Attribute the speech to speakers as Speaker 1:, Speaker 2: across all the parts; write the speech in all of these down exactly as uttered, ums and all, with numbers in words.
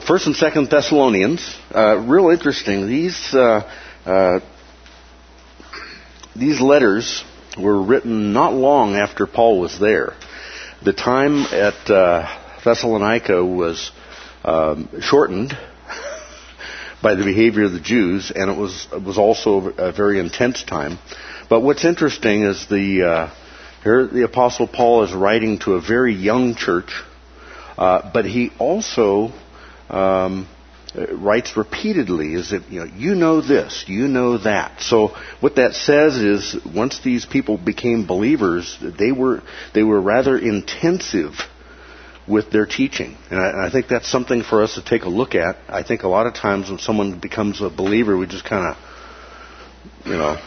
Speaker 1: First and Second Thessalonians, uh, real interesting. These uh, uh, these letters were written not long after Paul was there. The time at uh, Thessalonica was um, shortened by the behavior of the Jews, and it was it was also a very intense time. But what's interesting is the uh, here the Apostle Paul is writing to a very young church, uh, but he also um, writes repeatedly, is that you know you know this, you know that. So what that says is, once these people became believers, they were they were rather intensive with their teaching. And I, and I think that's something for us to take a look at. I think a lot of times when someone becomes a believer, we just kind of, you know,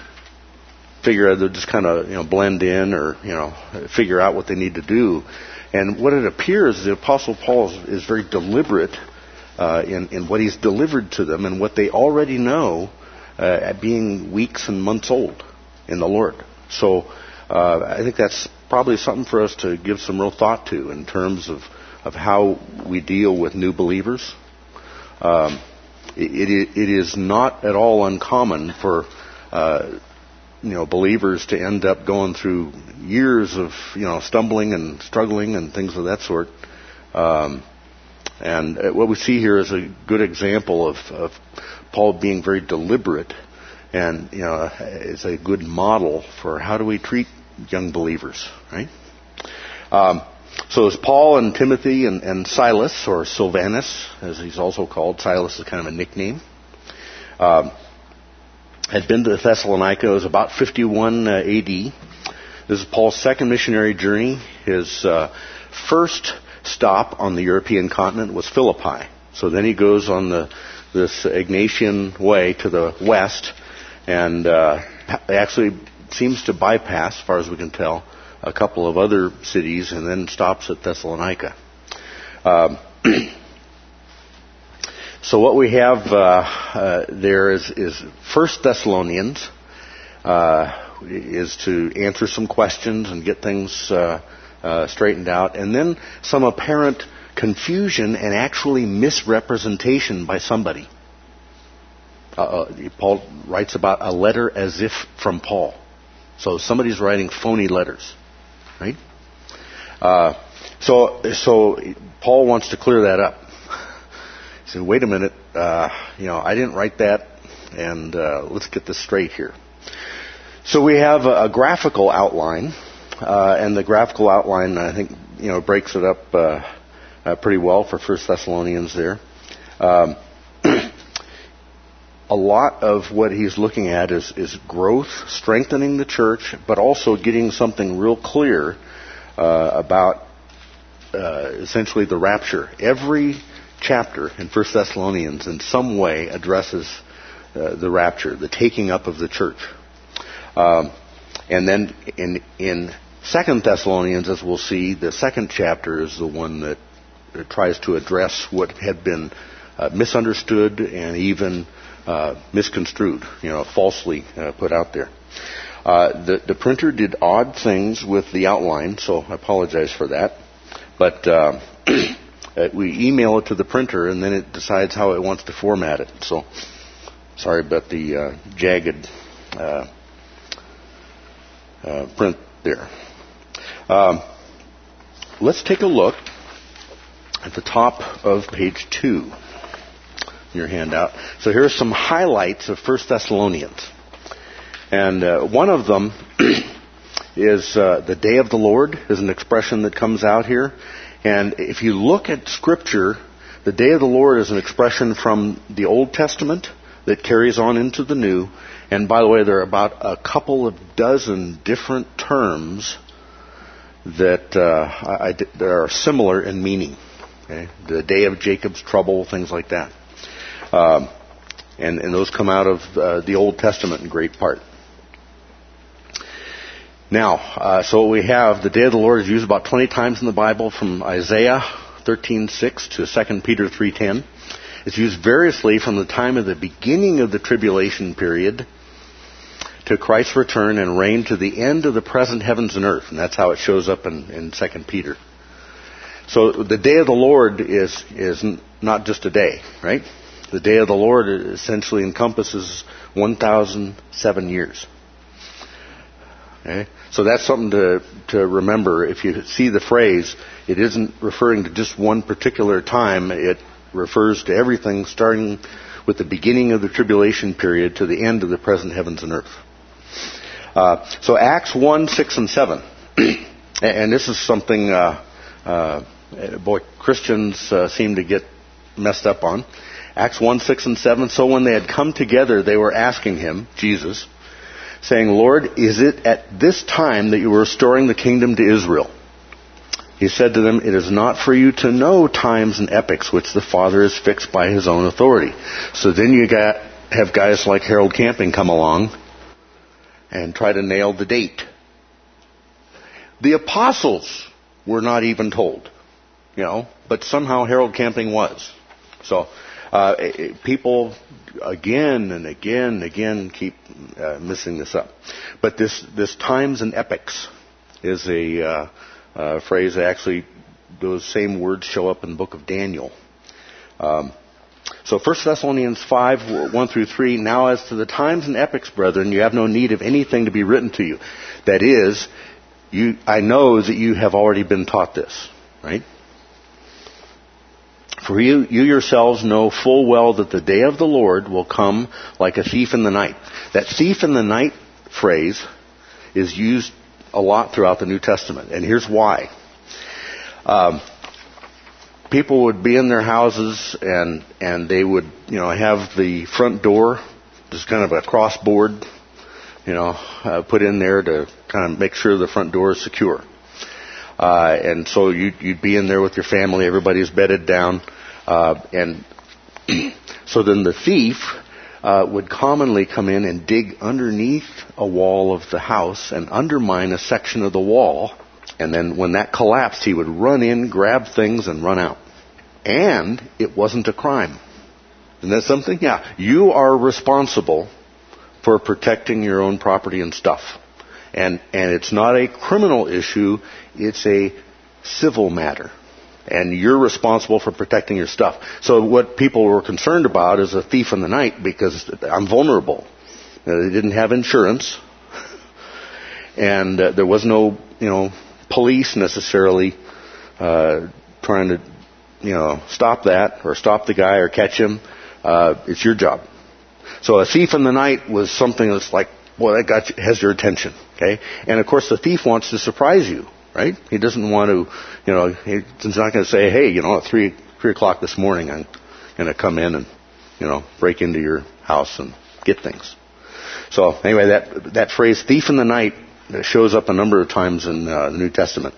Speaker 1: figure they'll just kind of, you know, blend in or, you know, figure out what they need to do. And what it appears, the Apostle Paul is, is very deliberate uh, in, in what he's delivered to them and what they already know uh, at being weeks and months old in the Lord. So uh, I think that's probably something for us to give some real thought to in terms of, of how we deal with new believers. Um, it, it, it is not at all uncommon for uh, you know believers to end up going through years of you know stumbling and struggling and things of that sort. Um, and what we see here is a good example of, of Paul being very deliberate, and you know is a good model for how do we treat young believers, right? Um, so it's Paul and Timothy and, and Silas, or Silvanus, as he's also called. Silas is kind of a nickname. Um, had been to Thessalonica. It was about fifty-one uh, A D. This is Paul's second missionary journey. His uh, first stop on the European continent was Philippi. So then he goes on the this Ignatian way to the west, and uh, actually seems to bypass, as far as we can tell, a couple of other cities, and then stops at Thessalonica. Um, so what we have uh, uh, there is, is First Thessalonians uh, is to answer some questions and get things uh, uh, straightened out, and then some apparent confusion and actually misrepresentation by somebody. Uh, Paul writes about a letter as if from Paul. So somebody's writing phony letters, right? Uh, so, so Paul wants to clear that up. He said, "Wait a minute, uh, you know, I didn't write that, and uh, let's get this straight here." So we have a, a graphical outline, uh, and the graphical outline, I think, you know, breaks it up uh, uh, pretty well for First Thessalonians there. Um, A lot of what he's looking at is, is growth, strengthening the church, but also getting something real clear uh, about uh, essentially the rapture. Every chapter in First Thessalonians in some way addresses uh, the rapture, the taking up of the church. Um, and then in, in Second Thessalonians, as we'll see, the second chapter is the one that tries to address what had been uh, misunderstood and even Uh, misconstrued, you know, falsely uh, put out there. Uh, the, the printer did odd things with the outline, so I apologize for that. But uh, we email it to the printer, and then it decides how it wants to format it. So sorry about the uh, jagged uh, uh, print there. Um, let's take a look at the top of page two. Your handout. So here's some highlights of First Thessalonians, and uh, one of them is uh, the day of the Lord is an expression that comes out here. And if you look at Scripture, the day of the Lord is an expression from the Old Testament that carries on into the New. And by the way, there are about a couple of dozen different terms that uh, I, I, that are similar in meaning. Okay? The day of Jacob's trouble, things like that. Um, and, and those come out of uh, the Old Testament in great part. Now, uh, so what we have, the day of the Lord is used about twenty times in the Bible, from Isaiah thirteen six to Second Peter three ten. It's used variously from the time of the beginning of the tribulation period to Christ's return and reign to the end of the present heavens and earth. And that's how it shows up in, in Second Peter. So the day of the Lord is is not just a day, right? The day of the Lord essentially encompasses one thousand seven years. Okay? So that's something to, to remember. If you see the phrase, it isn't referring to just one particular time. It refers to everything starting with the beginning of the tribulation period to the end of the present heavens and earth. Uh, so Acts one, six, and seven. And this is something, uh, uh, boy, Christians uh, seem to get messed up on. Acts one, six, and seven. So when they had come together, they were asking him, Jesus, saying, Lord, is it at this time that you are restoring the kingdom to Israel? He said to them, it is not for you to know times and epochs which the Father has fixed by his own authority. So then you got have guys like Harold Camping come along and try to nail the date. The apostles were not even told, you know, but somehow Harold Camping was. So uh, people again and again and again keep uh, missing this up. But this, this times and epochs is a uh, uh, phrase that actually, those same words show up in the book of Daniel. Um, so First Thessalonians five, one through three, now as to the times and epochs, brethren, you have no need of anything to be written to you. That is, you, I know that you have already been taught this, right? For you, you yourselves know full well that the day of the Lord will come like a thief in the night. That thief in the night phrase is used a lot throughout the New Testament. And here's why. Um, people would be in their houses and, and they would, you know, have the front door, just kind of a cross board, you know, uh, put in there to kind of make sure the front door is secure. Uh, and so you'd, you'd be in there with your family, everybody's bedded down, uh, and so then the thief uh, would commonly come in and dig underneath a wall of the house and undermine a section of the wall, and then when that collapsed, he would run in, grab things, and run out. And it wasn't a crime. Isn't that something? Yeah. You are responsible for protecting your own property and stuff. And and it's not a criminal issue, it's a civil matter. And you're responsible for protecting your stuff. So what people were concerned about is a thief in the night, because I'm vulnerable. Uh, they didn't have insurance. And uh, there was no, you know, police necessarily uh, trying to, you know, stop that or stop the guy or catch him. Uh, it's your job. So a thief in the night was something that's like, well, that got you, has your attention, okay? And of course, the thief wants to surprise you, right? He doesn't want to, you know, he's not going to say, hey, you know, at three three o'clock this morning, I'm going to come in and, you know, break into your house and get things. So anyway, that that phrase, thief in the night, shows up a number of times in uh, the New Testament.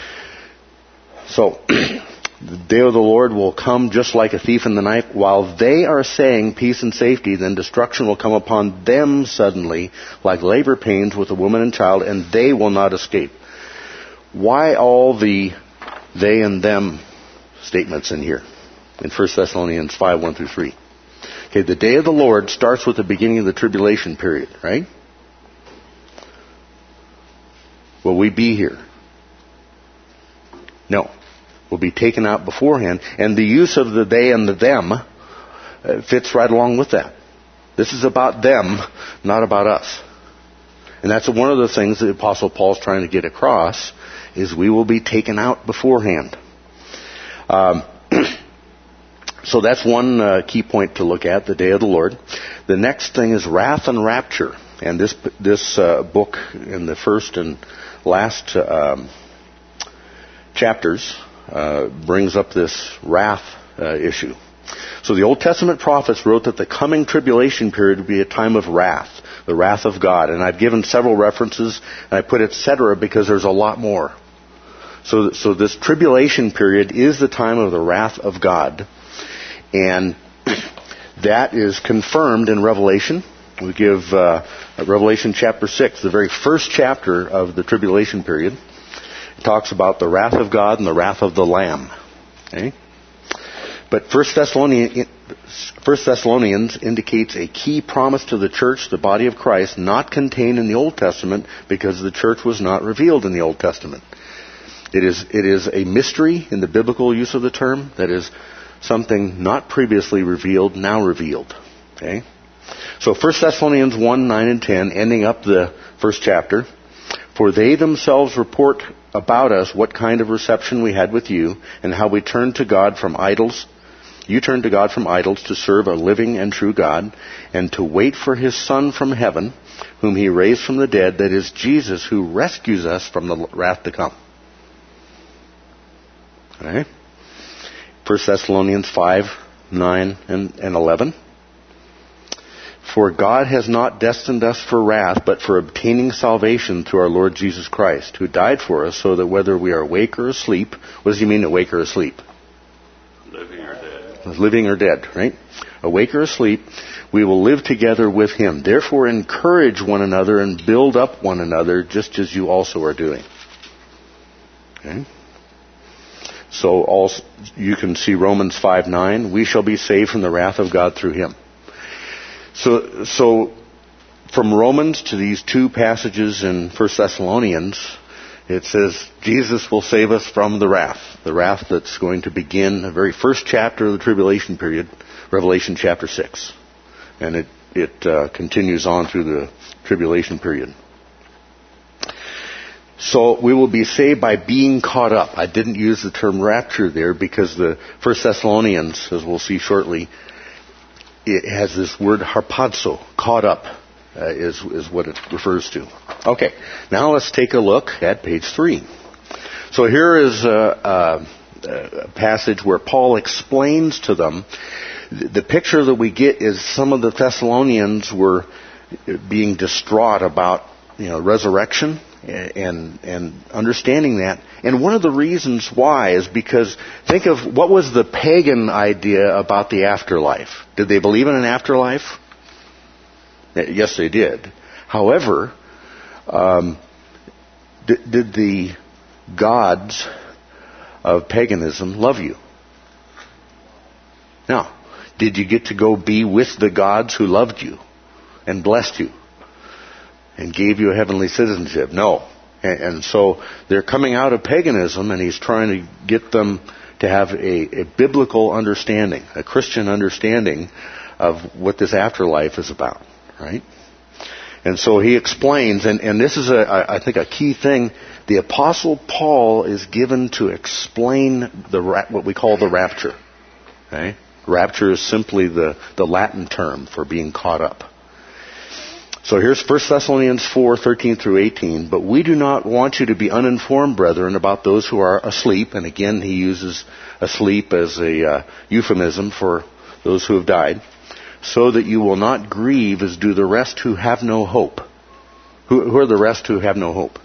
Speaker 1: So the day of the Lord will come just like a thief in the night. While they are saying peace and safety, then destruction will come upon them suddenly, like labor pains with a woman and child, and they will not escape. Why all the they and them statements in here in First Thessalonians five, one through three? Okay, the day of the Lord starts with the beginning of the tribulation period, right? Will we be here? No. Will be taken out beforehand, and the use of the they and the them uh, fits right along with that. This is about them, not about us. And that's one of the things the Apostle Paul's trying to get across, is we will be taken out beforehand. Um, so that's one uh, key point to look at, the day of the Lord. The next thing is wrath and rapture. And this this uh, book in the first and last uh, um, chapters Uh, brings up this wrath uh, issue. So the Old Testament prophets wrote that the coming tribulation period would be a time of wrath, the wrath of God. And I've given several references, and I put et cetera because there's a lot more. So, so this tribulation period is the time of the wrath of God. And that is confirmed in Revelation. We give uh, Revelation chapter six, the very first chapter of the tribulation period. It talks about the wrath of God and the wrath of the Lamb. Okay? But First Thessalonians, First Thessalonians indicates a key promise to the church, the body of Christ, not contained in the Old Testament because the church was not revealed in the Old Testament. It is, it is a mystery in the biblical use of the term. That is something not previously revealed, now revealed. Okay? So First Thessalonians one, nine and ten, ending up the first chapter. For they themselves report about us what kind of reception we had with you, and how we turned to God from idols. You turned to God from idols to serve a living and true God, and to wait for His Son from heaven, whom He raised from the dead, that is Jesus, who rescues us from the wrath to come. Okay? First Thessalonians five, nine, and, and eleven. For God has not destined us for wrath, but for obtaining salvation through our Lord Jesus Christ, who died for us, so that whether we are awake or asleep, what does he mean, awake or asleep?
Speaker 2: Living or dead.
Speaker 1: Living or dead, right? Awake or asleep, we will live together with Him. Therefore encourage one another and build up one another, just as you also are doing. Okay? So also, you can see Romans five, nine, we shall be saved from the wrath of God through Him. So, so from Romans to these two passages in First Thessalonians, it says Jesus will save us from the wrath. The wrath that's going to begin the very first chapter of the tribulation period, Revelation chapter six. And it, it uh, continues on through the tribulation period. So we will be saved by being caught up. I didn't use the term rapture there because the First Thessalonians, as we'll see shortly, it has this word harpazo, caught up, uh, is, is what it refers to. Okay, now let's take a look at page three. So here is a, a, a passage where Paul explains to them. The picture that we get is some of the Thessalonians were being distraught about, you know, resurrection and and understanding that. And one of the reasons why is because, think of what was the pagan idea about the afterlife. Did they believe in an afterlife? Yes, they did. However, um, did, did the gods of paganism love you? No. Did you get to go be with the gods who loved you and blessed you and gave you a heavenly citizenship? No. And, and so they're coming out of paganism, and he's trying to get them to have a, a biblical understanding, a Christian understanding of what this afterlife is about, right? And so he explains, and, and this is, a, I think, a key thing. The Apostle Paul is given to explain the what we call the rapture. Okay? Rapture is simply the, the Latin term for being caught up. So here's First Thessalonians four, thirteen through eighteen. But we do not want you to be uninformed, brethren, about those who are asleep. And again, he uses asleep as a uh, euphemism for those who have died. So that you will not grieve as do the rest who have no hope. Who, who are the rest who have no hope?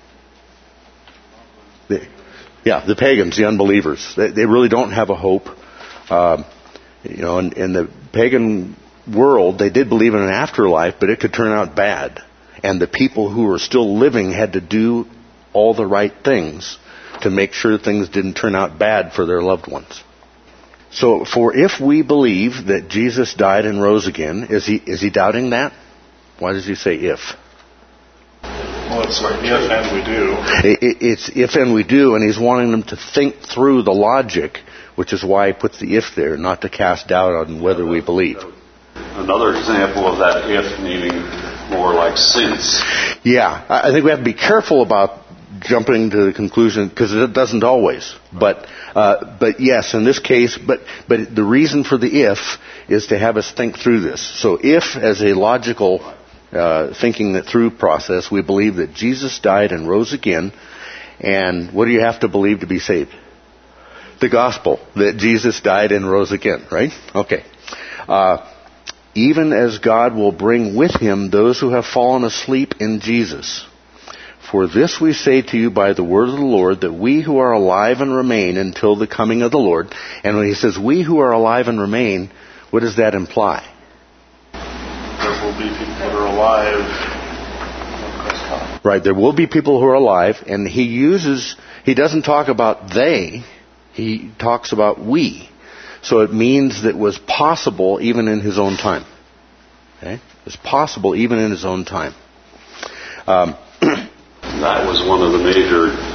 Speaker 1: The, yeah, the pagans, the unbelievers. They, they really don't have a hope. Um, you know, in, in the pagan world, they did believe in an afterlife, but it could turn out bad. And the people who were still living had to do all the right things to make sure things didn't turn out bad for their loved ones. So, for if we believe that Jesus died and rose again, is he is he doubting that? Why does he say if?
Speaker 2: Well, it's like if and we do.
Speaker 1: It, it's if and we do, and he's wanting them to think through the logic, which is why he puts the if there, not to cast doubt on whether we believe.
Speaker 2: Another example of that if meaning more like since.
Speaker 1: Yeah, I think we have to be careful about jumping to the conclusion, because it doesn't always. But uh, but yes, in this case, but but the reason for the if is to have us think through this. So if, as a logical uh, thinking it through process, we believe that Jesus died and rose again, and what do you have to believe to be saved? The gospel, that Jesus died and rose again, right? Okay. Uh, even as God will bring with him those who have fallen asleep in Jesus. For this we say to you by the word of the Lord, that we who are alive and remain until the coming of the Lord. And when he says we who are alive and remain, what does that imply?
Speaker 2: There will be people that are alive.
Speaker 1: Right, there will be people who are alive, and he uses, he doesn't talk about they, he talks about we. So it means that it was possible even in his own time. Okay? It was possible even in his own time. Um,
Speaker 2: that was one of the major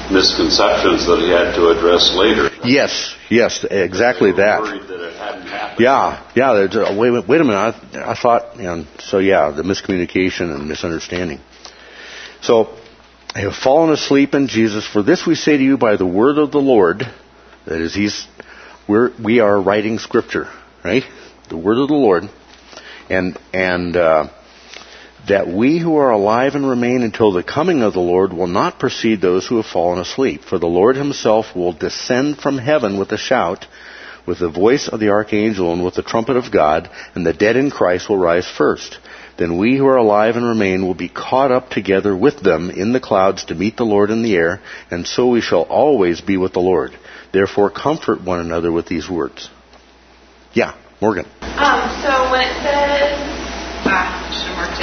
Speaker 2: misconceptions that he had to address later.
Speaker 1: Yes, yes, exactly
Speaker 2: They were
Speaker 1: that.
Speaker 2: worried that it hadn't happened.
Speaker 1: Yeah, yeah. There's a, wait, wait a minute. I, I thought, you know, so yeah, the miscommunication and misunderstanding. So, I have fallen asleep in Jesus. For this we say to you by the word of the Lord. That is, He's we're we are writing Scripture, right? The word of the Lord, and and uh, that we who are alive and remain until the coming of the Lord will not precede those who have fallen asleep. For the Lord Himself will descend from heaven with a shout, with the voice of the archangel, and with the trumpet of God, and the dead in Christ will rise first. Then we who are alive and remain will be caught up together with them in the clouds to meet the Lord in the air, and so we shall always be with the Lord. Therefore comfort one another with these words. Yeah, Morgan.
Speaker 3: Um, so when it says, ah, I should have marked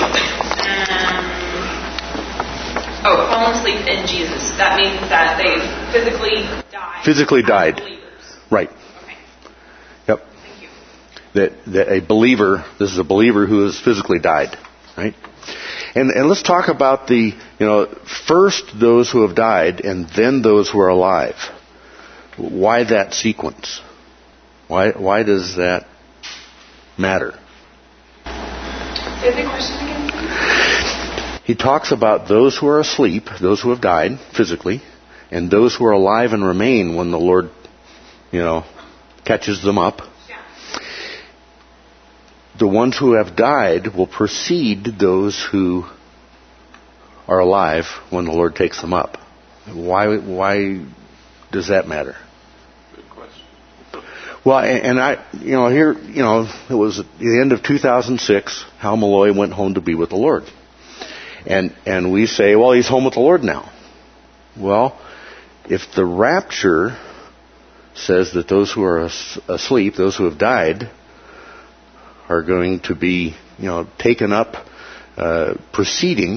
Speaker 3: it. Um, oh, fallen asleep in Jesus. That means that they physically died.
Speaker 1: Physically died.
Speaker 3: Believers.
Speaker 1: Right.
Speaker 3: Okay.
Speaker 1: Yep.
Speaker 3: Thank you.
Speaker 1: That, that a believer, this is a believer who has physically died, right? And, and let's talk about the, you know, first those who have died and then those who are alive. Why that sequence? Why, why does that matter?
Speaker 3: Say the question again, please.
Speaker 1: He talks about those who are asleep, those who have died physically, and those who are alive and remain when the Lord, you know, catches them up. The ones who have died will precede those who are alive when the Lord takes them up. Why, why does that matter?
Speaker 2: Good question.
Speaker 1: Well, and I, you know, here, you know, it was at the end of two thousand six, Hal Malloy went home to be with the Lord. And, and we say, well, he's home with the Lord now. Well, if the rapture says that those who are asleep, those who have died, are going to be, you know, taken up, uh, preceding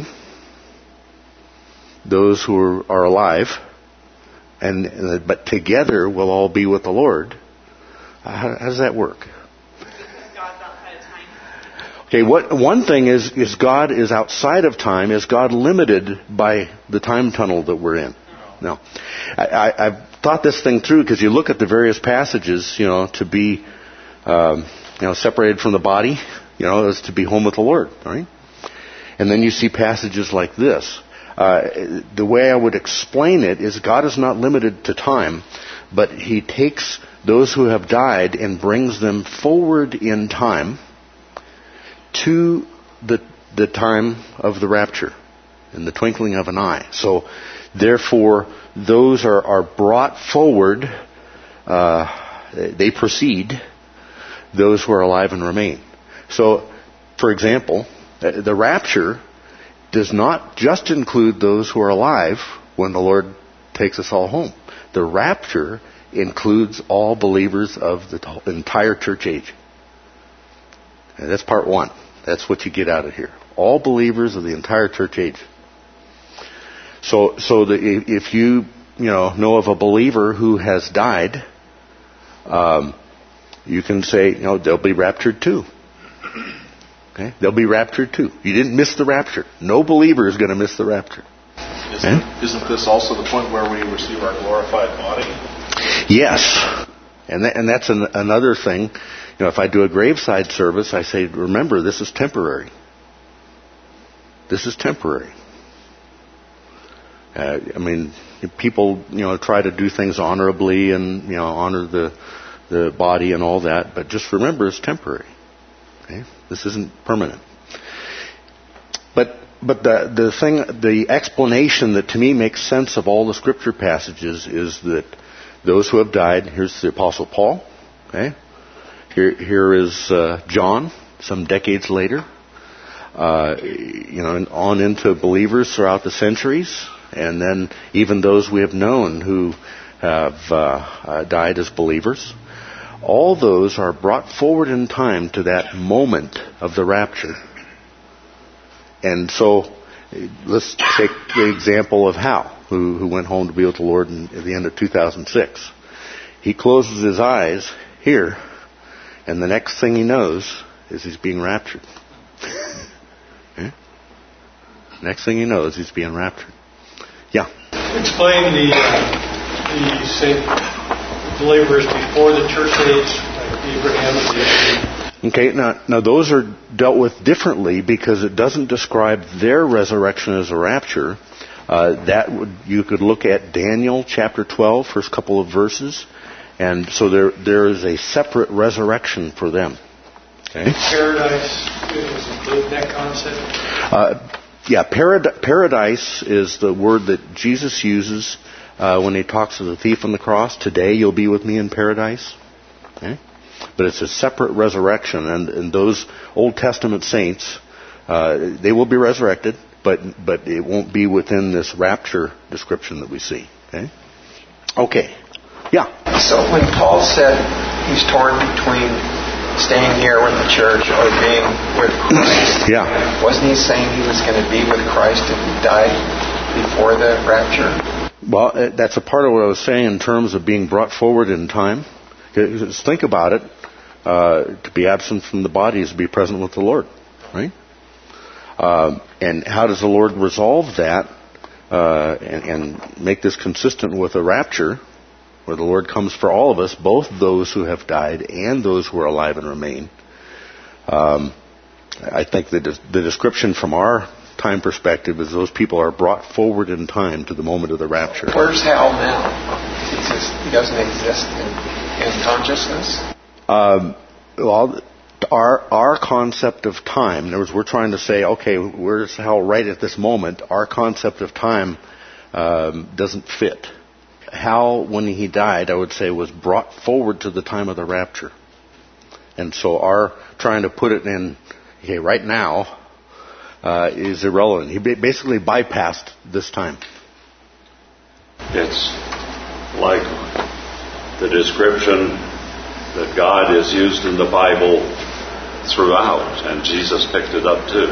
Speaker 1: those who are, are alive, and uh, but together we'll all be with the Lord. How, how does that work?
Speaker 3: Because God's outside of time.
Speaker 1: Okay, what one thing is is God is outside of time. Is God limited by the time tunnel that we're in? No. I, I, I've thought this thing through because you look at the various passages, you know, to be. Um, You know, separated from the body, you know, is to be home with the Lord, right? And then you see passages like this. Uh, the way I would explain it is God is not limited to time, but He takes those who have died and brings them forward in time to the the time of the rapture, in the twinkling of an eye. So, therefore, those are, are brought forward, uh, they proceed those who are alive and remain. So, for example, the rapture does not just include those who are alive when the Lord takes us all home. The rapture includes all believers of the entire church age. And that's part one. That's what you get out of here. All believers of the entire church age. So, so the, if you, you know, know of a believer who has died, um, you can say, you know, they'll be raptured too. Okay? They'll be raptured too. You didn't miss the rapture. No believer is going to miss the rapture.
Speaker 4: Isn't, okay? Isn't this also the point where we receive our glorified body?
Speaker 1: Yes. And that, and that's an, another thing. You know, if I do a graveside service, I say, remember, this is temporary. This is temporary. Uh, I mean, people, you know, try to do things honorably and, you know, honor the the body and all that, but just remember it's temporary. Okay? This isn't permanent. But but the the thing, the explanation that to me makes sense of all the scripture passages is that those who have died. Here's the Apostle Paul. Okay, here here is uh, John. Some decades later, uh, you know, and on into believers throughout the centuries, and then even those we have known who have uh, uh, died as believers. All those are brought forward in time to that moment of the rapture. And so, let's take the example of Hal, who, who went home to be with the Lord in, at the end of two thousand six. He closes his eyes here, and the next thing he knows is he's being raptured. Okay? Next thing he knows, he's being raptured. Yeah?
Speaker 5: explain the uh, the say believers before the church age, like Abraham and David?
Speaker 1: Okay, now, now those are dealt with differently because it doesn't describe their resurrection as a rapture. Uh, that would, you could look at Daniel chapter twelve, first couple of verses, and so there there is a separate resurrection for them. Okay.
Speaker 5: Paradise is include that concept.
Speaker 1: Uh, yeah, parad- paradise is the word that Jesus uses uh, when he talks to the thief on the cross. Today you'll be with me in paradise. Okay. But it's a separate resurrection, and, and those Old Testament saints, uh, they will be resurrected, but but it won't be within this rapture description that we see. Okay? Okay. Yeah.
Speaker 6: So when Paul said he's torn between staying here with the church or being with Christ,
Speaker 1: yeah,
Speaker 6: wasn't he saying he was going to be with Christ if he died before the rapture?
Speaker 1: Well, that's a part of what I was saying in terms of being brought forward in time. Just think about it. Uh, to be absent from the body is to be present with the Lord, right? Uh, and how does the Lord resolve that uh, and, and make this consistent with a rapture, where the Lord comes for all of us, both those who have died and those who are alive and remain? Um, I think the, the description from our time perspective is those people are brought forward in time to the moment of the rapture.
Speaker 6: Where's hell now? He says he doesn't exist in in consciousness?
Speaker 1: Um, well, our our concept of time, in other words, we're trying to say, okay, where's hell right at this moment? Our concept of time um, doesn't fit. Hal, when he died, I would say, was brought forward to the time of the rapture. And so our trying to put it in, okay, right now, uh, is irrelevant. He basically bypassed this time.
Speaker 2: It's like the description that God is used in the Bible throughout, and Jesus picked it up too.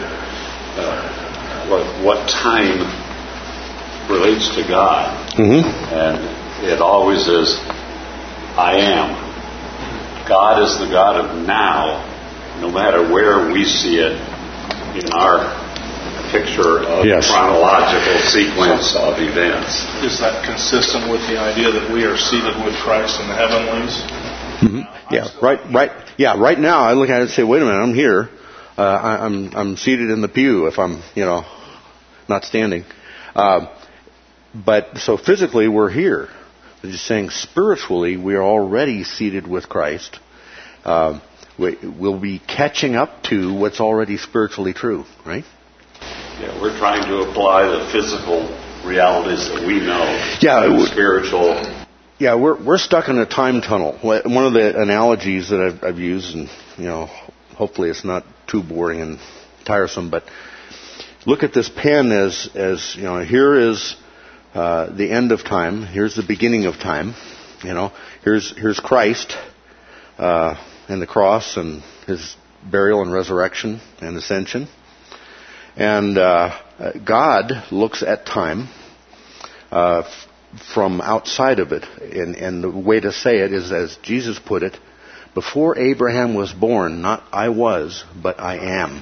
Speaker 2: Uh, what, what time relates to God,
Speaker 1: mm-hmm.
Speaker 2: and it always is, I am. God is the God of now, no matter where we see it in our picture of
Speaker 1: yes.
Speaker 2: chronological sequence of events.
Speaker 4: Is that consistent with the idea that we are seated with Christ in the heavenlies?
Speaker 1: Mm-hmm. Yeah, right, right. Yeah, right now I look at it and say, wait a minute, I'm here. Uh, I, I'm I'm seated in the pew if I'm, you know, not standing. Uh, but so physically we're here. I'm just saying spiritually we are already seated with Christ. Uh, we, we'll be catching up to what's already spiritually true, right?
Speaker 2: Yeah, we're trying to apply the physical realities that we know
Speaker 1: yeah,
Speaker 2: to the spiritual.
Speaker 1: Yeah, we're we're stuck in a time tunnel. One of the analogies that I've, I've used, and you know, hopefully it's not too boring and tiresome, but look at this pen as as you know, here is uh, the end of time. Here's the beginning of time. You know, here's here's Christ uh, and the cross and his burial and resurrection and ascension. And uh, God looks at time uh, f- from outside of it. And, and the way to say it is, as Jesus put it, before Abraham was born, not I was, but I am.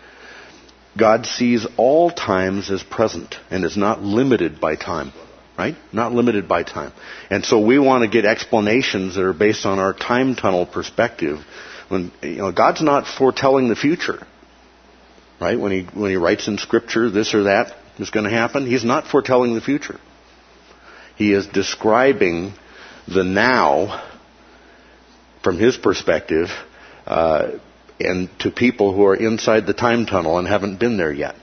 Speaker 1: God sees all times as present and is not limited by time. Right? Not limited by time. And so we want to get explanations that are based on our time tunnel perspective. When you know, God's not foretelling the future. Right? When he when he writes in Scripture this or that is going to happen, he's not foretelling the future. He is describing the now from his perspective, uh, and to people who are inside the time tunnel and haven't been there yet.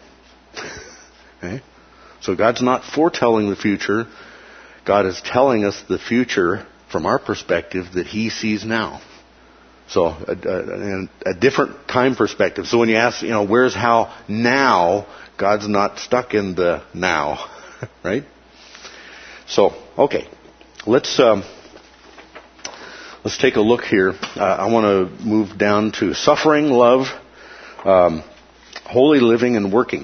Speaker 1: Okay? So God's not foretelling the future. God is telling us the future from our perspective that he sees now. So a, a, a different time perspective. So when you ask, you know, where's how now, God's not stuck in the now, right? So, okay, let's um, let's take a look here. Uh, I want to move down to suffering, love, um, holy living, and working.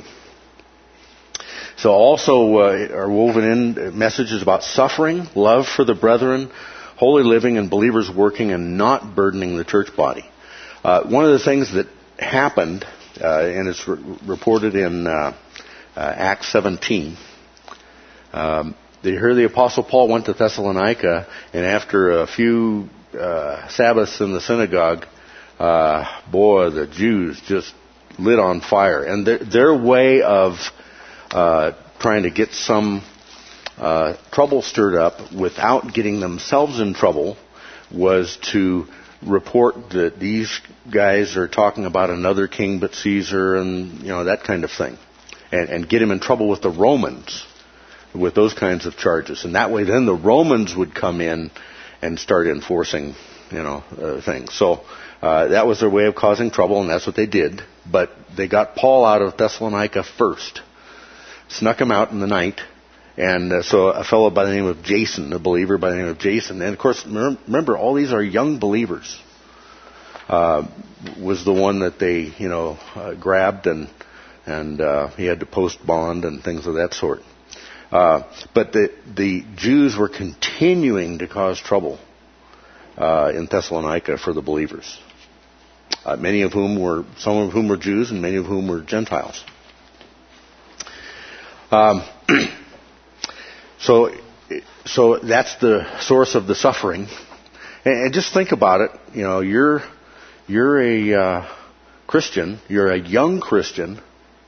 Speaker 1: So also uh, are woven in messages about suffering, love for the brethren, holy living, and believers working and not burdening the church body. Uh, one of the things that happened, uh, and it's re- reported in uh, uh, Acts seventeen, um, they hear the Apostle Paul went to Thessalonica, and after a few uh, Sabbaths in the synagogue, uh, boy, the Jews just lit on fire. And their, their way of uh, trying to get some uh, trouble stirred up without getting themselves in trouble was to report that these guys are talking about another king but Caesar, and you know, that kind of thing, and, and get him in trouble with the Romans with those kinds of charges. And that way then the Romans would come in and start enforcing, you know, uh, things. So uh, that was their way of causing trouble, and that's what they did. But they got Paul out of Thessalonica first, snuck him out in the night. And uh, so a fellow by the name of Jason, a believer by the name of Jason, and of course, remember, all these are young believers, uh, was the one that they, you know, uh, grabbed, and and uh, he had to post bond and things of that sort. Uh, but the the Jews were continuing to cause trouble uh, in Thessalonica for the believers, uh, many of whom were, some of whom were Jews, and many of whom were Gentiles. Um, So, so that's the source of the suffering, and, and just think about it. You know, you're you're a uh, Christian, you're a young Christian,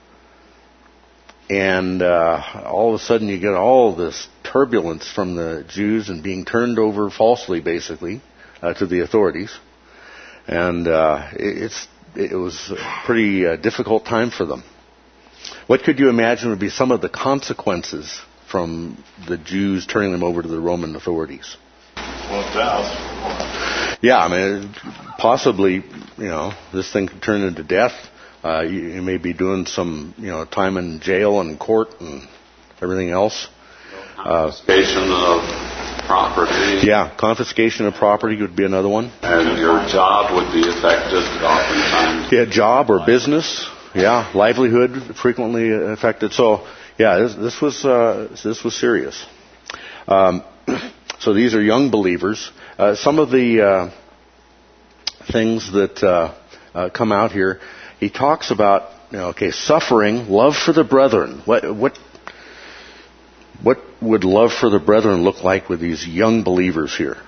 Speaker 1: and uh, all of a sudden you get all this turbulence from the Jews and being turned over falsely, basically, uh, to the authorities, and uh, it, it's it was a pretty uh, difficult time for them. What could you imagine would be some of the consequences from the Jews turning them over to the Roman authorities?
Speaker 4: Well, death.
Speaker 1: Yeah, I mean, possibly, you know, this thing could turn into death. Uh, you, you may be doing some, you know, time in jail and court and everything else.
Speaker 2: Confiscation uh, of property.
Speaker 1: Yeah, confiscation of property would be another one.
Speaker 2: And your job would be affected oftentimes.
Speaker 1: Yeah, job or business. Yeah, livelihood frequently affected. So, yeah, this, this was uh, this was serious. Um, so these are young believers. Uh, some of the uh, things that uh, uh, come out here, he talks about, you know, okay, suffering, love for the brethren. What what what would love for the brethren look like with these young believers here?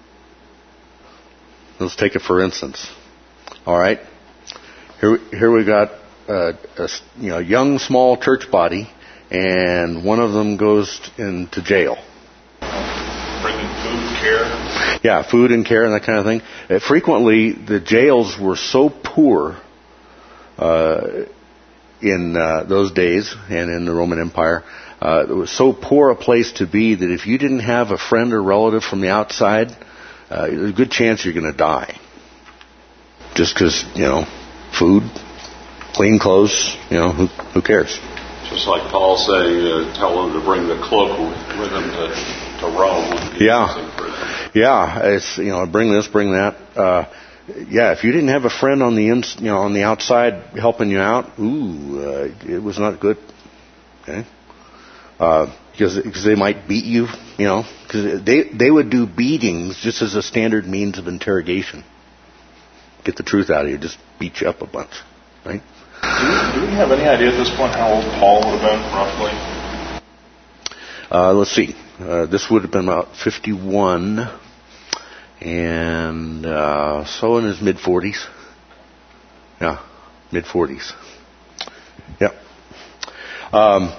Speaker 1: Let's take it for instance. All right, here here we got uh, a you know young small church body. And one of them goes into jail.
Speaker 4: Bringing food, care.
Speaker 1: Yeah, food and care and that kind of thing. Uh, frequently, the jails were so poor uh, in uh, those days and in the Roman Empire. Uh, it was so poor a place to be that if you didn't have a friend or relative from the outside, uh, there's a good chance you're going to die. Just because, you know, food, clean clothes, you know, who, who cares?
Speaker 2: Just like Paul saying, uh, tell him to bring the cloak with him to, to Rome.
Speaker 1: Yeah, yeah. It's, you know, bring this, bring that. Uh, yeah, if you didn't have a friend on the ins, you know, on the outside helping you out, ooh, uh, it was not good. Okay, uh, because because they might beat you, you know, because they they would do beatings just as a standard means of interrogation. Get the truth out of you, just beat you up a bunch, right?
Speaker 4: Do we, do we have any idea at this point how old Paul would have been, roughly?
Speaker 1: Uh, let's see. Uh, this would have been about fifty-one, and uh, so in his mid-forties. Yeah, mid-forties. Yep. Um,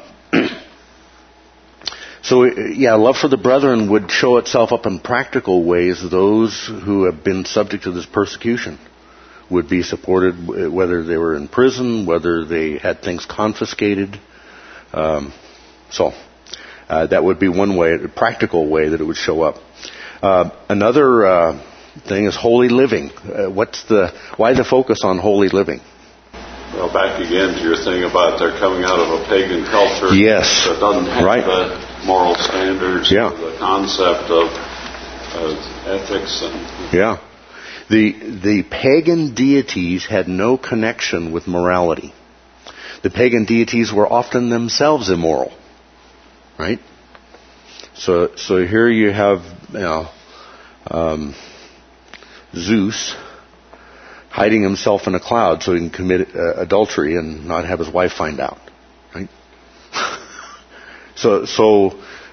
Speaker 1: so, yeah, love for the brethren would show itself up in practical ways. Those who have been subject to this persecution would be supported, whether they were in prison, whether they had things confiscated. Um, so uh, that would be one way, a practical way that it would show up. Uh, another uh, thing is holy living. Uh, what's the why the focus on holy living?
Speaker 2: Well, back again to your thing about they're coming out of a pagan culture.
Speaker 1: Yes,
Speaker 2: that doesn't have
Speaker 1: right.
Speaker 2: the moral standards,
Speaker 1: yeah.
Speaker 2: the concept of uh, ethics, and
Speaker 1: yeah. The, the pagan deities had no connection with morality. The pagan deities were often themselves immoral, right? So, so here you have, you know, um, Zeus hiding himself in a cloud so he can commit uh, adultery and not have his wife find out, right? so, so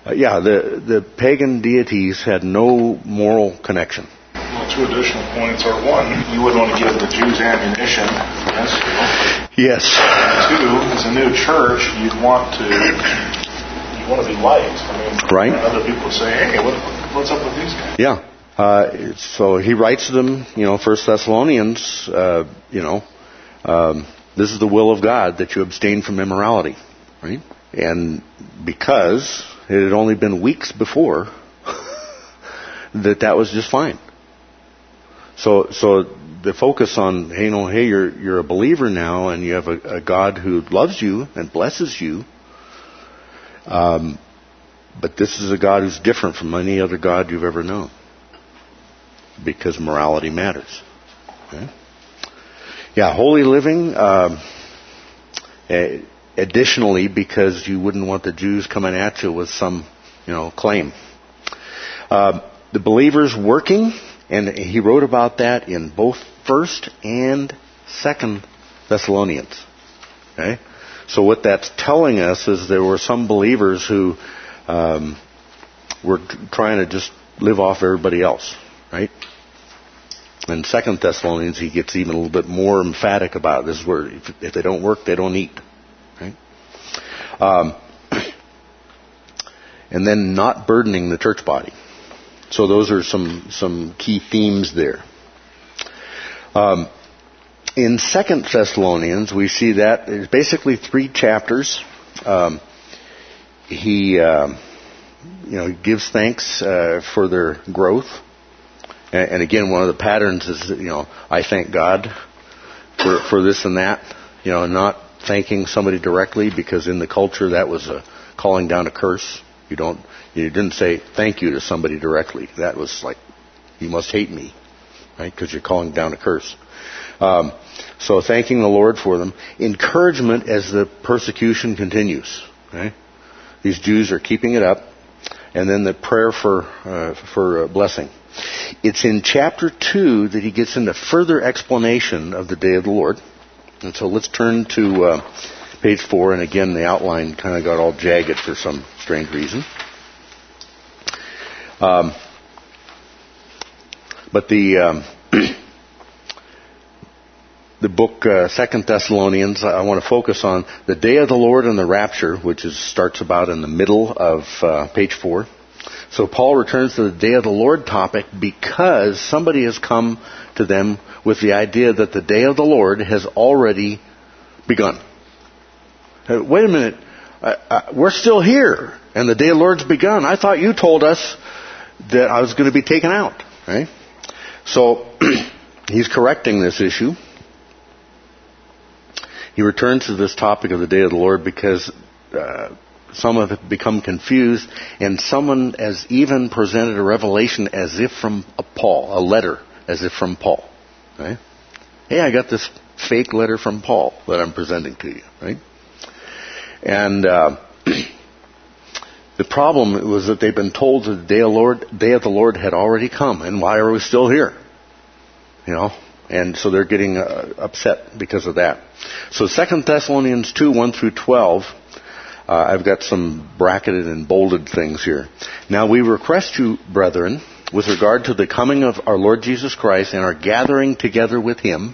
Speaker 1: Uh, yeah, the, the pagan deities had no moral connection.
Speaker 4: Well, two additional points are, one, you wouldn't want to give the Jews ammunition against you.
Speaker 1: Yes.
Speaker 4: And two, as a new church, you'd want to you'd want to be liked. I mean,
Speaker 1: right.
Speaker 4: Other people say, hey, what, what's up with these guys?
Speaker 1: Yeah. Uh, so he writes to them, you know, First Thessalonians, uh, you know, um, this is the will of God that you abstain from immorality, right? And because it had only been weeks before that that was just fine. So, so the focus on, hey, you know, hey, you're you're a believer now, and you have a, a God who loves you and blesses you. Um, but this is a God who's different from any other God you've ever known, because morality matters. Okay? Yeah, holy living. Um, additionally, because you wouldn't want the Jews coming at you with some, you know, claim. Uh, the believers working. And he wrote about that in both First and Second Thessalonians. Okay, so what that's telling us is there were some believers who um, were trying to just live off everybody else, right? In Second Thessalonians, he gets even a little bit more emphatic about it. This is where if, if they don't work, they don't eat, right? Um, and then not burdening the church body. So those are some, some key themes there. Um, in Second Thessalonians, we see that there's basically three chapters. Um, he, uh, you know, gives thanks uh, for their growth, and, and again, one of the patterns is, you know, I thank God for for this and that. You know, not thanking somebody directly, because in the culture that was a calling down a curse. You don't. You didn't say thank you to somebody directly. That was like, you must hate me, right? Because you're calling down a curse. Um, so thanking the Lord for them. Encouragement as the persecution continues. Okay? These Jews are keeping it up. And then the prayer for uh, for uh, blessing. It's in chapter two that he gets into further explanation of the day of the Lord. And so let's turn to uh, page four. And again, the outline kind of got all jagged for some strange reason. Um, but the um, the book uh, Second Thessalonians, I want to focus on the day of the Lord and the rapture, which is starts about in the middle of uh, page four. So Paul returns to the day of the Lord topic because somebody has come to them with the idea that the day of the Lord has already begun. Uh, wait a minute, uh, uh, we're still here, and the day of the Lord's begun. I thought you told us that I was going to be taken out, right? So he's correcting this issue. He returns to this topic of the day of the Lord because uh, some have become confused, and someone has even presented a revelation as if from a Paul, a letter as if from Paul, right? Hey, I got this fake letter from Paul that I'm presenting to you, right? And uh, the problem was that they've been told that the day of the Lord, day of the Lord had already come, and why are we still here? You know, and so they're getting uh, upset because of that. So Second Thessalonians two, one through twelve, uh, I've got some bracketed and bolded things here. Now we request you, brethren, with regard to the coming of our Lord Jesus Christ and our gathering together with Him.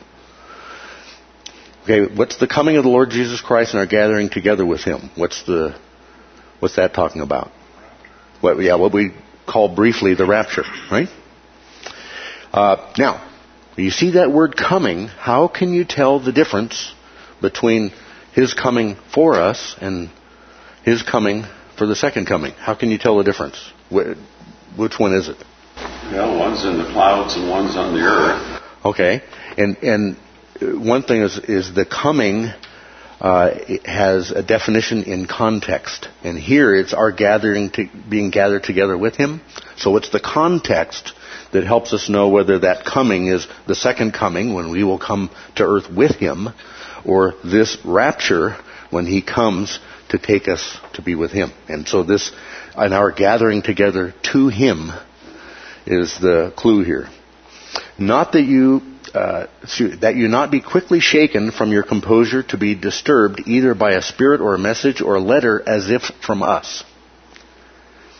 Speaker 1: Okay, what's the coming of the Lord Jesus Christ and our gathering together with Him? What's the What's that talking about? What, yeah, what we call briefly the rapture, right? Uh, now, you see that word coming. How can you tell the difference between His coming for us and His coming for the second coming? How can you tell the difference? Which one is it?
Speaker 2: Well, one's in the clouds and one's on the earth.
Speaker 1: Okay, and and one thing is is the coming. Uh, it has a definition in context. And here it's our gathering, to, being gathered together with Him. So it's the context that helps us know whether that coming is the second coming, when we will come to earth with Him, or this rapture, when He comes to take us to be with Him. And so this, and our gathering together to Him, is the clue here. Not that you... Uh, that you not be quickly shaken from your composure to be disturbed either by a spirit or a message or a letter as if from us.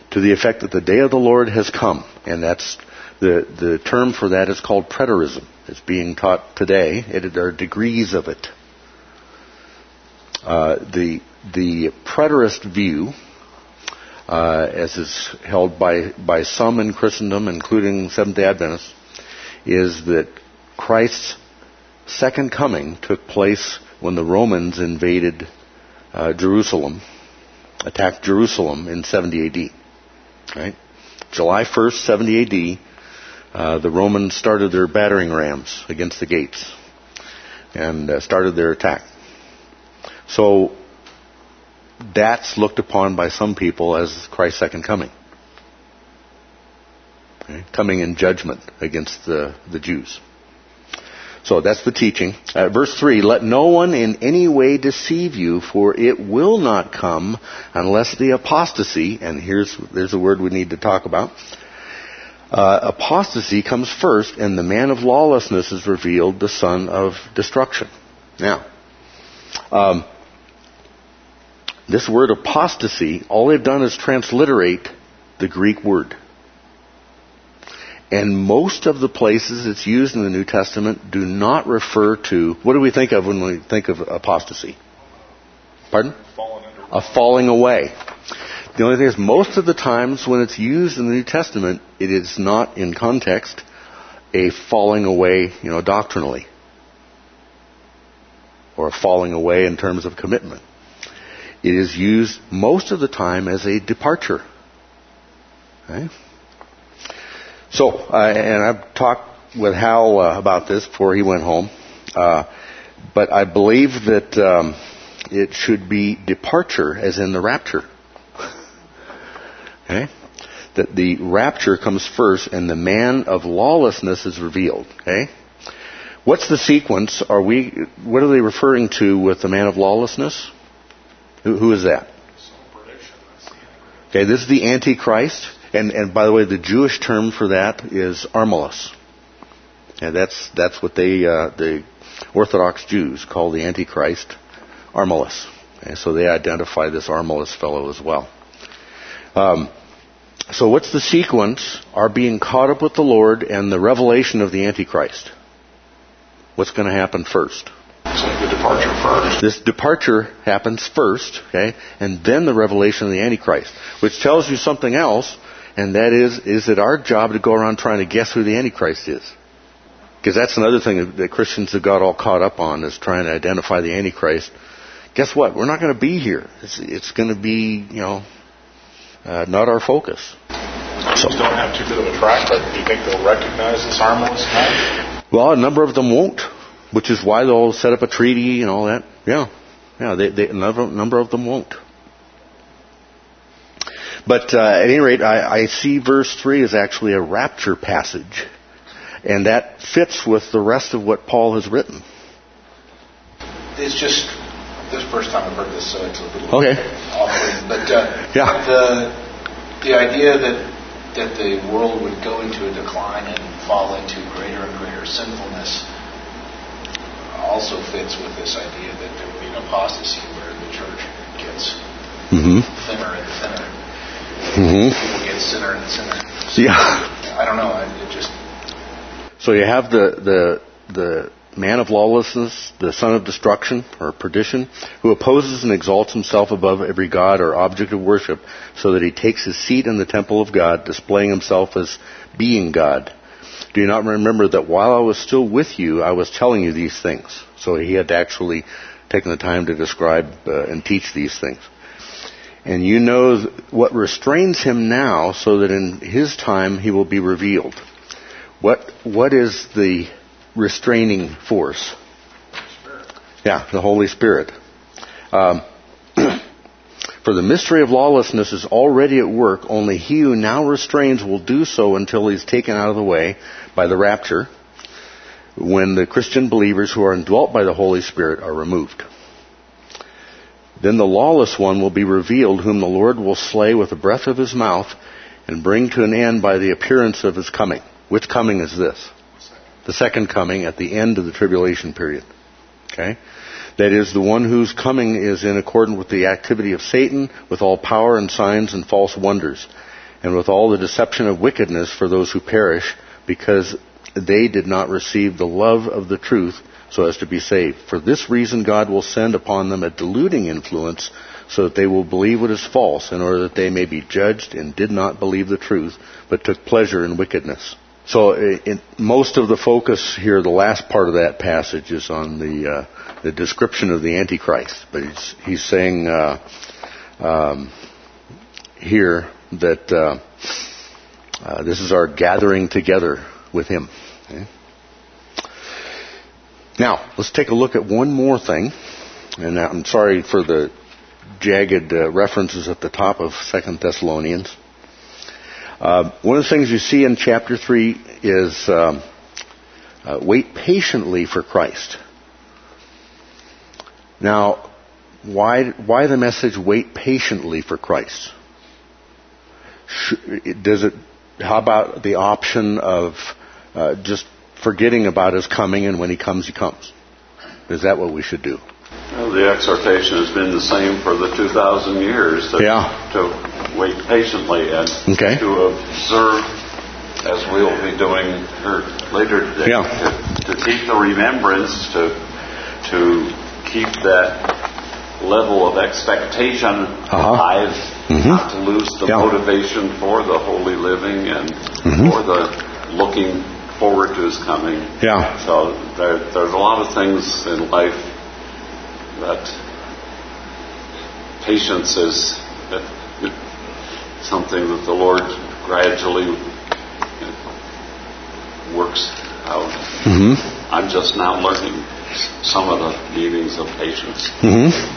Speaker 1: to the effect that the day of the Lord has come. And that's the the term for that is called preterism. It's being taught today. It, there are degrees of it. Uh, the the preterist view, uh, as is held by by some in Christendom, including Seventh-day Adventists, is that Christ's second coming took place when the Romans invaded uh, Jerusalem, attacked Jerusalem in seventy A D. Right? July first, seventy A D, uh, the Romans started their battering rams against the gates and uh, started their attack. So that's looked upon by some people as Christ's second coming. Okay? Coming in judgment against the, the Jews. So that's the teaching. Uh, verse three, let no one in any way deceive you, for it will not come unless the apostasy, and here's there's a word we need to talk about. Uh, apostasy comes first, and the man of lawlessness is revealed, the son of destruction. Now, um, this word apostasy, all they've done is transliterate the Greek word. And most of the places it's used in the New Testament do not refer to, what do we think of when we think of apostasy? Pardon? A falling away. The only thing is, most of the times when it's used in the New Testament, it is not in context a falling away, you know, doctrinally. Or a falling away in terms of commitment. It is used most of the time as a departure. Okay? So, uh, and I've talked with Hal uh, about this before he went home, uh, but I believe that um, it should be departure as in the rapture. Okay? That the rapture comes first and the man of lawlessness is revealed. Okay? What's the sequence? Are we, what are they referring to with the man of lawlessness? Who, who is that? Okay, this is the Antichrist. And, and by the way, the Jewish term for that is Armilus. And that's that's what they uh, the Orthodox Jews call the Antichrist, Armilus. Okay, so they identify this Armilus fellow as well. Um, so what's the sequence? Our being caught up with the Lord and the revelation of the Antichrist. What's going to happen first?
Speaker 4: So the departure first.
Speaker 1: This departure happens first, okay, and then the revelation of the Antichrist, which tells you something else. And that is, is it our job to go around trying to guess who the Antichrist is? Because that's another thing that Christians have got all caught up on, is trying to identify the Antichrist. Guess what? We're not going to be here. It's, it's going to be, you know, uh, not our focus.
Speaker 4: So don't have too good of a track record. Do you think they'll recognize this harmless man?
Speaker 1: Well, a number of them won't, which is why they'll set up a treaty and all that. Yeah, yeah. They, they, a number, number of them won't. But uh, at any rate, I, I see verse three as actually a rapture passage. And that fits with the rest of what Paul has written.
Speaker 7: It's just, this is the first time I've heard this, so it's a little
Speaker 1: okay.
Speaker 7: awkward. But uh,
Speaker 1: yeah.
Speaker 7: the the idea that that the world would go into a decline and fall into greater and greater sinfulness also fits with this idea that there would be an apostasy where the church gets
Speaker 1: mm-hmm.
Speaker 7: thinner and thinner.
Speaker 1: Mm-hmm.
Speaker 7: People get sinner and sinner. So,
Speaker 1: yeah.
Speaker 7: I don't know. It just.
Speaker 1: So you have the the the man of lawlessness, the son of destruction or perdition, who opposes and exalts himself above every god or object of worship, so that he takes his seat in the temple of God, displaying himself as being God. Do you not remember that while I was still with you, I was telling you these things? So he had actually taken the time to describe uh, and teach these things. And you know what restrains him now, so that in his time he will be revealed. What what is the restraining force?
Speaker 7: Spirit.
Speaker 1: Yeah, the Holy Spirit. Um, For the mystery of lawlessness is already at work. Only he who now restrains will do so until he's taken out of the way by the rapture, when the Christian believers who are indwelt by the Holy Spirit are removed. Then the lawless one will be revealed, whom the Lord will slay with the breath of his mouth and bring to an end by the appearance of his coming. Which coming is this? The second coming at the end of the tribulation period. Okay? That is, the one whose coming is in accordance with the activity of Satan, with all power and signs and false wonders, and with all the deception of wickedness for those who perish, because they did not receive the love of the truth so as to be saved. For this reason God will send upon them a deluding influence, so that they will believe what is false, in order that they may be judged and did not believe the truth, but took pleasure in wickedness. So in most of the focus here, the last part of that passage is on the uh, the description of the Antichrist. But he's, he's saying uh, um, here that uh, uh, this is our gathering together with him. Okay? Now, let's take a look at one more thing. And I'm sorry for the jagged uh, references at the top of Second Thessalonians. Uh, one of the things you see in chapter three is um, uh, wait patiently for Christ. Now, why why the message wait patiently for Christ? Does it? How about the option of uh, just forgetting about his coming, and when he comes, he comes? Is that what we should do?
Speaker 2: Well, the exhortation has been the same for the two thousand years. To,
Speaker 1: yeah.
Speaker 2: to wait patiently and
Speaker 1: okay.
Speaker 2: to observe, as we'll be doing here later today,
Speaker 1: yeah.
Speaker 2: to, to keep the remembrance, to to keep that level of expectation
Speaker 1: uh-huh.
Speaker 2: alive,
Speaker 1: mm-hmm.
Speaker 2: not to lose the
Speaker 1: yeah.
Speaker 2: motivation for the holy living and
Speaker 1: mm-hmm.
Speaker 2: for the looking forward to his coming.
Speaker 1: Yeah.
Speaker 2: So there, there's a lot of things in life that patience is something that the Lord gradually works out.
Speaker 1: Mm-hmm.
Speaker 2: I'm just now learning some of the meanings of patience.
Speaker 1: Mm-hmm.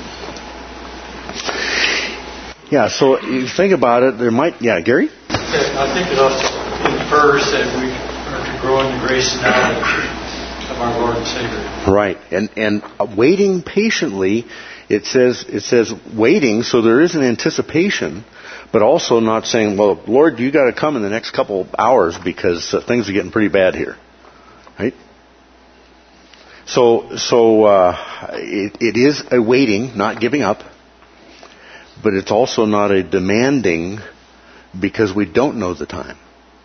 Speaker 1: Yeah, so you think about it, there might, yeah, Gary?
Speaker 5: I think it also infers that we are to grow in the grace and knowledge of our Lord and Savior.
Speaker 1: Right, and and waiting patiently, it says it says waiting, so there is an anticipation, but also not saying, well, Lord, you got to come in the next couple of hours because uh, things are getting pretty bad here, right? So so uh, it, it is a waiting, not giving up, but it's also not a demanding because we don't know the time.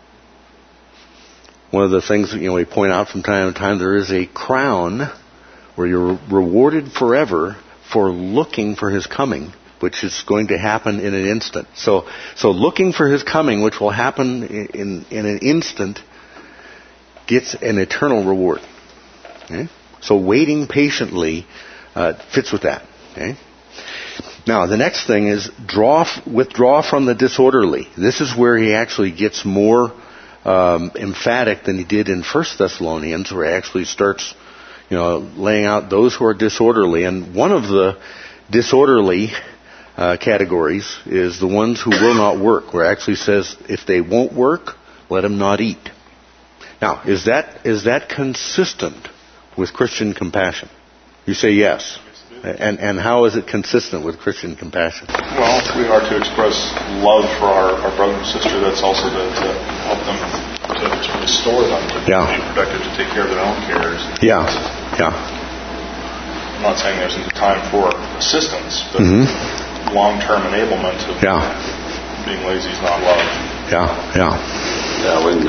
Speaker 1: One of the things that, you know, we point out from time to time, there is a crown where you're rewarded forever for looking for his coming, which is going to happen in an instant. So, so looking for his coming, which will happen in, in an instant, gets an eternal reward. Okay? So waiting patiently uh, fits with that. Okay? Now, the next thing is draw, withdraw from the disorderly. This is where he actually gets more um, emphatic than he did in First Thessalonians, where he actually starts, you know, laying out those who are disorderly. And one of the disorderly uh, categories is the ones who will not work, where it actually says, if they won't work, let them not eat. Now, is that is that consistent with Christian compassion? You say yes. And and how is it consistent with Christian compassion?
Speaker 4: Well, we are to express love for our, our brother and sister. That's also to, to help them, to, to restore them, to
Speaker 1: yeah.
Speaker 4: be productive, to take care of their own cares.
Speaker 1: Yeah, yeah.
Speaker 4: I'm not saying there's a time for assistance, but
Speaker 1: mm-hmm.
Speaker 4: long-term enablement of
Speaker 1: yeah.
Speaker 4: being lazy is not love.
Speaker 1: Yeah, yeah.
Speaker 2: Yeah, when,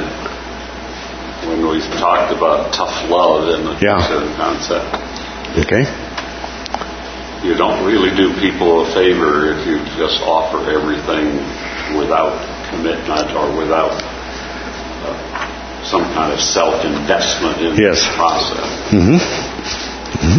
Speaker 2: when we talked about tough love in the
Speaker 1: yeah.
Speaker 2: Christian concept.
Speaker 1: Okay.
Speaker 2: You don't really do people a favor if you just offer everything without commitment or without uh, some kind of self-investment in
Speaker 1: yes.
Speaker 2: the process.
Speaker 1: Mm-hmm.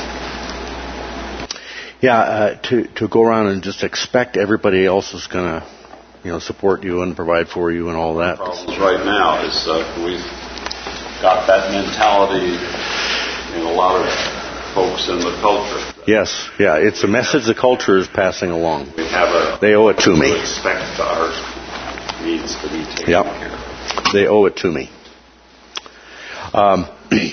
Speaker 1: Mm-hmm. Yeah, uh, to to go around and just expect everybody else is going to, you know, support you and provide for you and all that.
Speaker 2: The problems right now is uh, we've got that mentality in a lot of folks in the culture.
Speaker 1: Yes, yeah, it's a message the culture is passing along.
Speaker 2: We have a,
Speaker 1: they owe it to me.
Speaker 2: We expect our needs to be taken
Speaker 1: yep.
Speaker 2: care of.
Speaker 1: They owe it to me. Um,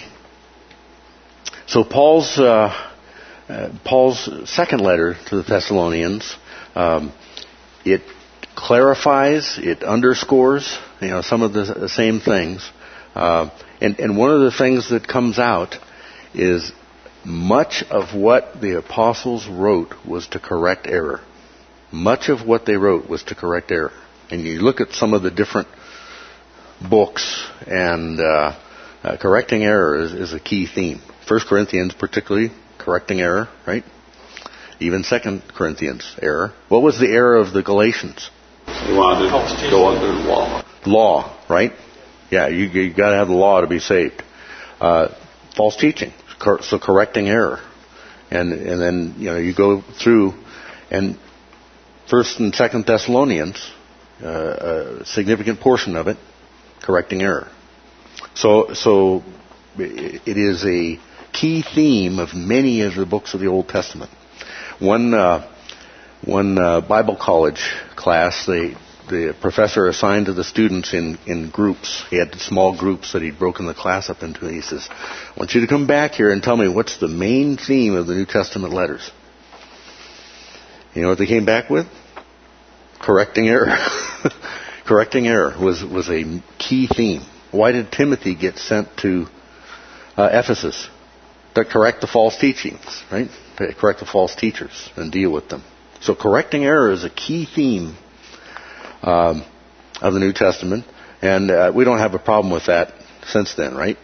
Speaker 1: so Paul's uh, uh, Paul's second letter to the Thessalonians, um, it clarifies, it underscores, you know, some of the, the same things, uh, and and one of the things that comes out is much of what the apostles wrote was to correct error. Much of what they wrote was to correct error. And you look at some of the different books, and uh, uh, correcting error is, is a key theme. First Corinthians particularly, correcting error, right? Even Second Corinthians, error. What was the error of the Galatians?
Speaker 2: You wanted to go under law.
Speaker 1: Law, right? Yeah, you, you got to have the law to be saved. Uh, false teaching, so correcting error. And and then, you know, you go through, and First and Second Thessalonians, uh, a significant portion of it, correcting error. So so it is a key theme of many of the books of the Old Testament. One uh, one uh, Bible college class, they, the professor assigned to the students in, in groups. He had small groups that he'd broken the class up into. He says, I want you to come back here and tell me what's the main theme of the New Testament letters. You know what they came back with? Correcting error. Correcting error was, was a key theme. Why did Timothy get sent to uh, Ephesus? To correct the false teachings, right? To correct the false teachers and deal with them. So correcting error is a key theme um, of the New Testament, and uh, we don't have a problem with that since then, right?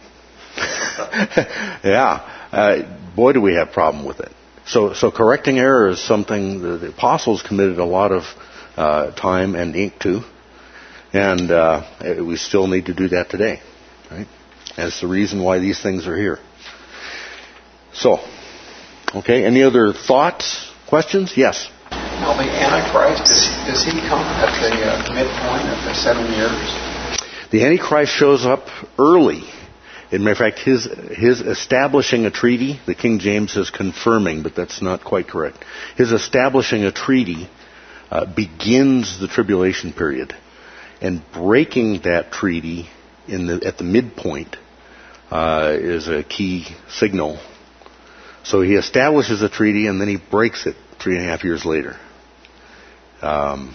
Speaker 1: yeah. Uh, boy, do we have a problem with it. So, so correcting error is something the, the apostles committed a lot of uh, time and ink to, and uh, we still need to do that today, right? And it's the reason why these things are here. So, okay, any other thoughts, questions? Yes?
Speaker 6: Now, the Antichrist, does, does he come at the uh, midpoint of the seven years?
Speaker 1: The Antichrist shows up early. As a matter of fact, his, his establishing a treaty, the King James says confirming, but that's not quite correct. His establishing a treaty uh, begins the tribulation period. And breaking that treaty in the, at the midpoint uh, is a key signal. So he establishes a treaty and then he breaks it three and a half years later. Um,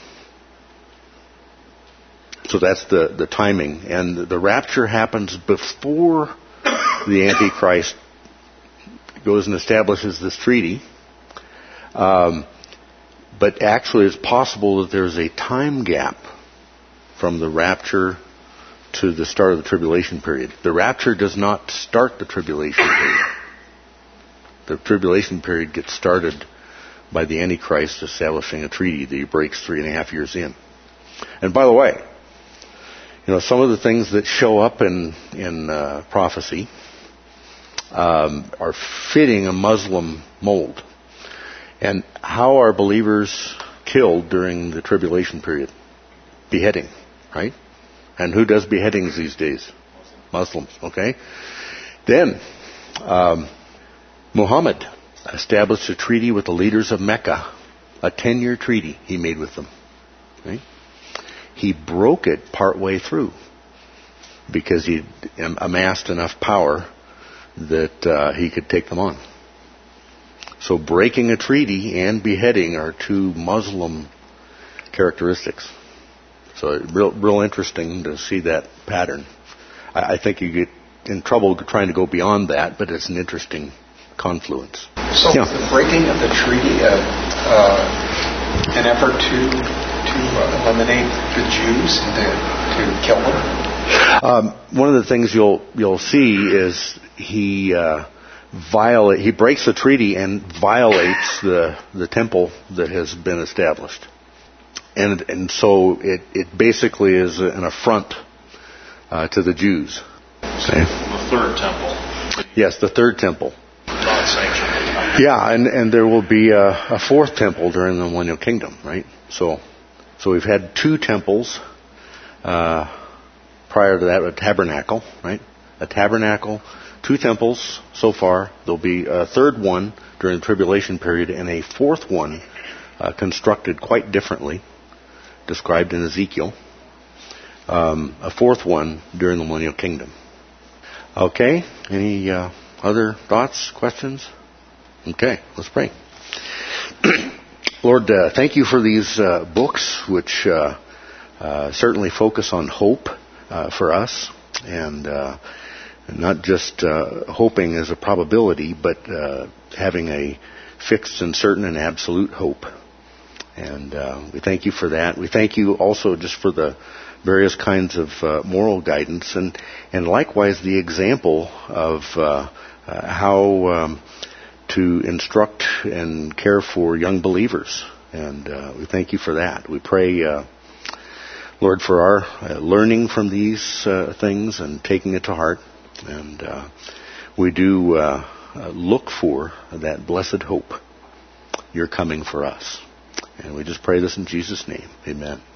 Speaker 1: so that's the, the timing. And the rapture happens before the Antichrist goes and establishes this treaty. Um, but actually it's possible that there's a time gap from the rapture to the start of the tribulation period. The rapture does not start the tribulation period. The tribulation period gets started by the Antichrist establishing a treaty that he breaks three and a half years in. And by the way, you know, some of the things that show up in in uh, prophecy um, are fitting a Muslim mold. And how are believers killed during the tribulation period? Beheading, right? And who does beheadings these days? Muslims, okay? Then, um, Muhammad established a treaty with the leaders of Mecca, a ten-year treaty he made with them. Right? He broke it partway through because he amassed enough power that uh, he could take them on. So breaking a treaty and beheading are two Muslim characteristics. So real, real interesting to see that pattern. I, I think you get in trouble trying to go beyond that, but it's an interesting confluence.
Speaker 6: So
Speaker 1: yeah.
Speaker 6: the breaking of the treaty, uh, uh, an effort to to uh, eliminate the Jews and to, to kill them?
Speaker 1: Um, one of the things you'll you'll see is he uh, violate he breaks the treaty and violates the the temple that has been established, and and so it it basically is an affront uh, to the Jews.
Speaker 4: Okay. The third temple.
Speaker 1: Yes, the third temple.
Speaker 4: Not sanctioned.
Speaker 1: Yeah, and, and there will be a, a fourth temple during the Millennial Kingdom, right? So, so we've had two temples. Uh, prior to that, a tabernacle, right? A tabernacle, two temples so far. There'll be a third one during the tribulation period, and a fourth one uh, constructed quite differently, described in Ezekiel. Um, a fourth one during the Millennial Kingdom. Okay, any uh, other thoughts, questions? Okay, let's pray. Lord, uh, thank you for these uh, books, which uh, uh, certainly focus on hope uh, for us, and uh, not just uh, hoping as a probability, but uh, having a fixed and certain and absolute hope. And uh, we thank you for that. We thank you also just for the various kinds of uh, moral guidance, and, and likewise the example of uh, uh, how um, to instruct and care for young believers. And uh, we thank you for that. We pray, uh, Lord, for our uh, learning from these uh, things and taking it to heart. And uh, we do uh, uh, look for that blessed hope. You're coming for us. And we just pray this in Jesus' name. Amen.